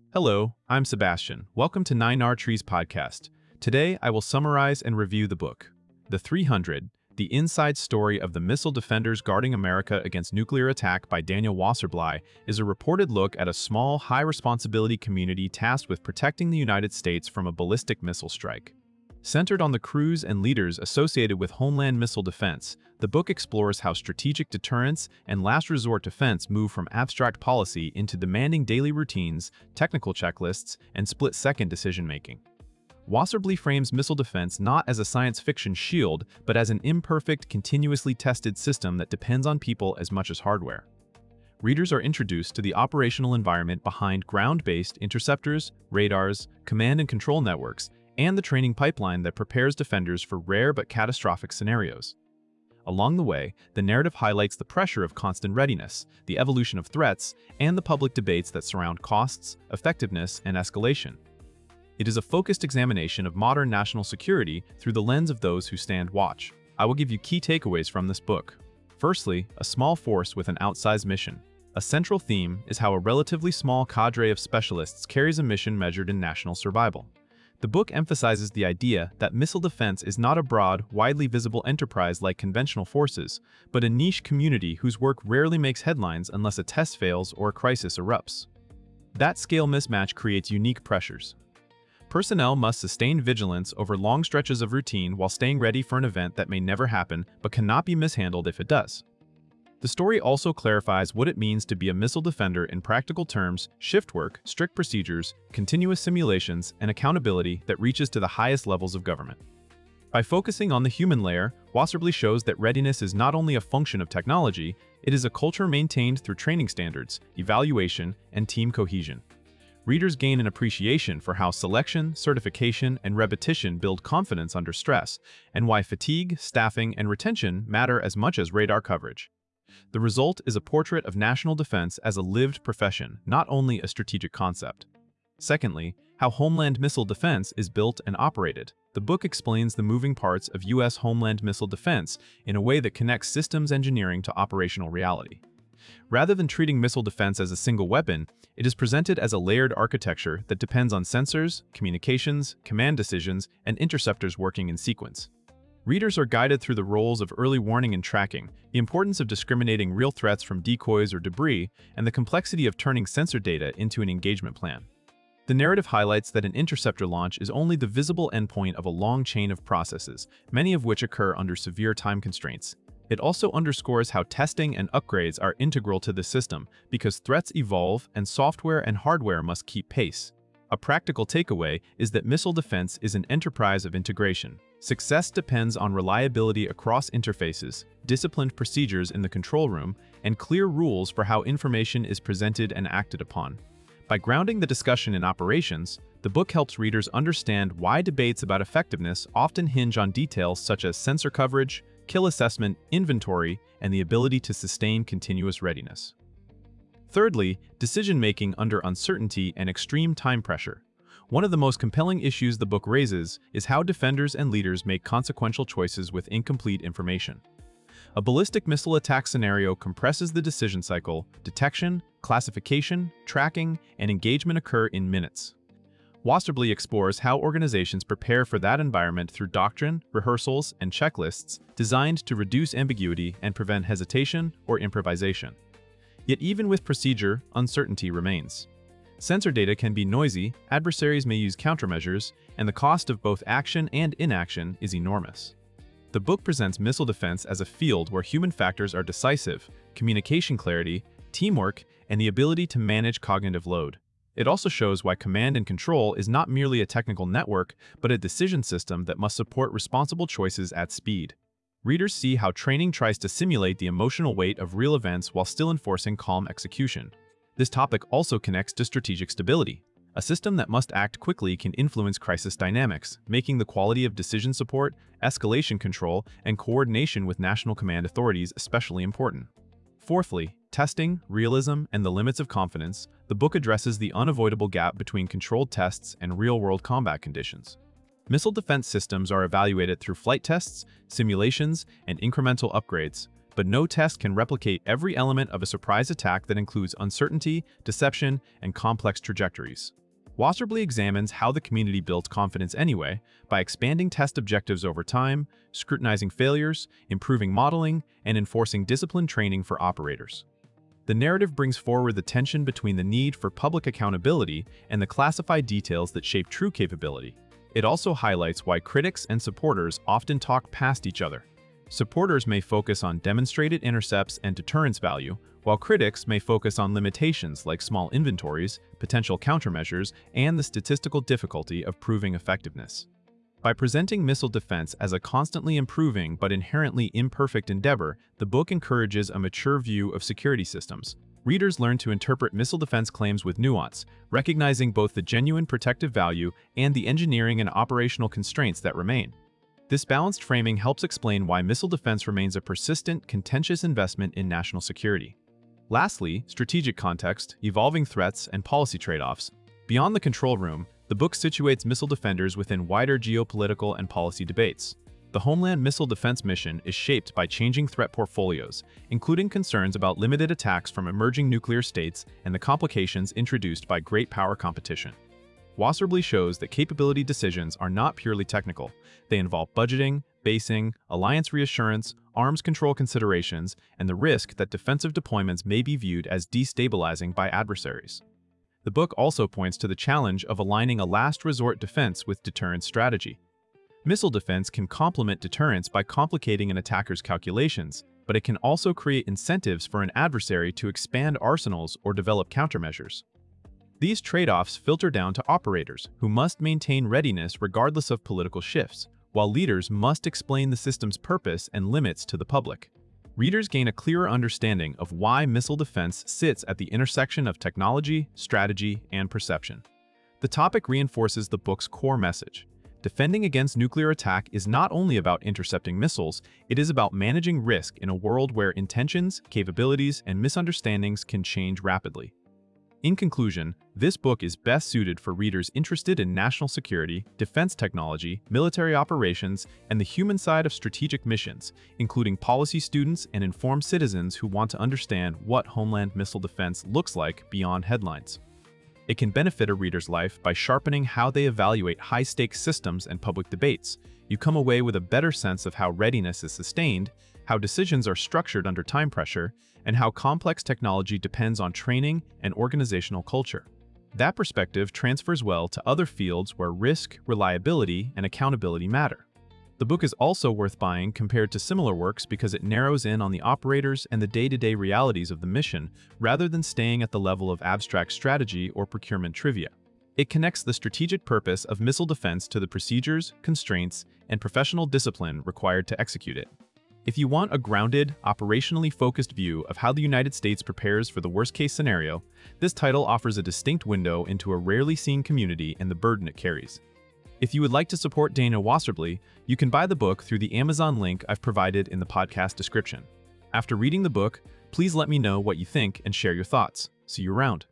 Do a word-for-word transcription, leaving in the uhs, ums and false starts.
Hello, I'm Sebastian. Welcome to Nine R Trees podcast. Today, I will summarize and review the book, The three hundred, The Inside Story of the Missile Defenders Guarding America Against Nuclear Attack by Daniel Wasserblei is a reported look at a small, high-responsibility community tasked with protecting the United States from a ballistic missile strike. Centered on the crews and leaders associated with Homeland Missile Defense, the book explores how strategic deterrence and last-resort defense move from abstract policy into demanding daily routines, technical checklists, and split-second decision-making. Wasserblei frames missile defense not as a science fiction shield, but as an imperfect, continuously tested system that depends on people as much as hardware. Readers are introduced to the operational environment behind ground-based interceptors, radars, command and control networks, and the training pipeline that prepares defenders for rare but catastrophic scenarios. Along the way, the narrative highlights the pressure of constant readiness, the evolution of threats, and the public debates that surround costs, effectiveness, and escalation. It is a focused examination of modern national security through the lens of those who stand watch. I will give you key takeaways from this book. Firstly, a small force with an outsized mission. A central theme is how a relatively small cadre of specialists carries a mission measured in national survival. The book emphasizes the idea that missile defense is not a broad, widely visible enterprise like conventional forces, but a niche community whose work rarely makes headlines unless a test fails or a crisis erupts. That scale mismatch creates unique pressures. Personnel must sustain vigilance over long stretches of routine while staying ready for an event that may never happen but cannot be mishandled if it does. The story also clarifies what it means to be a missile defender in practical terms: shift work, strict procedures, continuous simulations, and accountability that reaches to the highest levels of government. By focusing on the human layer, Wasserblei shows that readiness is not only a function of technology, it is a culture maintained through training standards, evaluation, and team cohesion. Readers gain an appreciation for how selection, certification, and repetition build confidence under stress, and why fatigue, staffing, and retention matter as much as radar coverage. The result is a portrait of national defense as a lived profession, not only a strategic concept. Secondly, how Homeland Missile Defense is built and operated. The book explains the moving parts of U S Homeland Missile Defense in a way that connects systems engineering to operational reality. Rather than treating missile defense as a single weapon, it is presented as a layered architecture that depends on sensors, communications, command decisions, and interceptors working in sequence. Readers are guided through the roles of early warning and tracking, the importance of discriminating real threats from decoys or debris, and the complexity of turning sensor data into an engagement plan. The narrative highlights that an interceptor launch is only the visible endpoint of a long chain of processes, many of which occur under severe time constraints. It also underscores how testing and upgrades are integral to the system because threats evolve and software and hardware must keep pace. A practical takeaway is that missile defense is an enterprise of integration. Success depends on reliability across interfaces, disciplined procedures in the control room, and clear rules for how information is presented and acted upon. By grounding the discussion in operations, the book helps readers understand why debates about effectiveness often hinge on details such as sensor coverage, kill assessment, inventory, and the ability to sustain continuous readiness. Thirdly, decision-making under uncertainty and extreme time pressure. One of the most compelling issues the book raises is how defenders and leaders make consequential choices with incomplete information. A ballistic missile attack scenario compresses the decision cycle. Detection, classification, tracking, and engagement occur in minutes. Wasserblei explores how organizations prepare for that environment through doctrine, rehearsals, and checklists designed to reduce ambiguity and prevent hesitation or improvisation. Yet even with procedure, uncertainty remains. Sensor data can be noisy, adversaries may use countermeasures, and the cost of both action and inaction is enormous. The book presents missile defense as a field where human factors are decisive: communication clarity, teamwork, and the ability to manage cognitive load. It also shows why command and control is not merely a technical network, but a decision system that must support responsible choices at speed. Readers see how training tries to simulate the emotional weight of real events while still enforcing calm execution. This topic also connects to strategic stability. A system that must act quickly can influence crisis dynamics, making the quality of decision support, escalation control, and coordination with national command authorities especially important. Fourthly, testing, realism, and the limits of confidence. The book addresses the unavoidable gap between controlled tests and real-world combat conditions. Missile defense systems are evaluated through flight tests, simulations, and incremental upgrades, but no test can replicate every element of a surprise attack that includes uncertainty, deception, and complex trajectories. Wasserly examines how the community builds confidence anyway by expanding test objectives over time, scrutinizing failures, improving modeling, and enforcing disciplined training for operators. The narrative brings forward the tension between the need for public accountability and the classified details that shape true capability. It also highlights why critics and supporters often talk past each other. Supporters may focus on demonstrated intercepts and deterrence value, while critics may focus on limitations like small inventories, potential countermeasures, and the statistical difficulty of proving effectiveness. By presenting missile defense as a constantly improving but inherently imperfect endeavor, the book encourages a mature view of security systems. Readers learn to interpret missile defense claims with nuance, recognizing both the genuine protective value and the engineering and operational constraints that remain. This balanced framing helps explain why missile defense remains a persistent, contentious investment in national security. Lastly, strategic context, evolving threats, and policy trade-offs. Beyond the control room, the book situates missile defenders within wider geopolitical and policy debates. The Homeland Missile Defense Mission is shaped by changing threat portfolios, including concerns about limited attacks from emerging nuclear states and the complications introduced by great power competition. Wasserly shows that capability decisions are not purely technical. They involve budgeting, basing, alliance reassurance, arms control considerations, and the risk that defensive deployments may be viewed as destabilizing by adversaries. The book also points to the challenge of aligning a last resort defense with deterrence strategy. Missile defense can complement deterrence by complicating an attacker's calculations, but it can also create incentives for an adversary to expand arsenals or develop countermeasures. These trade-offs filter down to operators, who must maintain readiness regardless of political shifts, while leaders must explain the system's purpose and limits to the public. Readers gain a clearer understanding of why missile defense sits at the intersection of technology, strategy, and perception. The topic reinforces the book's core message. Defending against nuclear attack is not only about intercepting missiles, it is about managing risk in a world where intentions, capabilities, and misunderstandings can change rapidly. In conclusion, this book is best suited for readers interested in national security, defense technology, military operations, and the human side of strategic missions, including policy students and informed citizens who want to understand what Homeland Missile Defense looks like beyond headlines. It can benefit a reader's life by sharpening how they evaluate high-stakes systems and public debates. You come away with a better sense of how readiness is sustained, how decisions are structured under time pressure, and how complex technology depends on training and organizational culture. That perspective transfers well to other fields where risk, reliability, and accountability matter. The book is also worth buying compared to similar works because it narrows in on the operators and the day-to-day realities of the mission rather than staying at the level of abstract strategy or procurement trivia. It connects the strategic purpose of missile defense to the procedures, constraints, and professional discipline required to execute it. If you want a grounded, operationally focused view of how the United States prepares for the worst-case scenario, this title offers a distinct window into a rarely seen community and the burden it carries. If you would like to support Dana Wasserly, you can buy the book through the Amazon link I've provided in the podcast description. After reading the book, please let me know what you think and share your thoughts. See you around.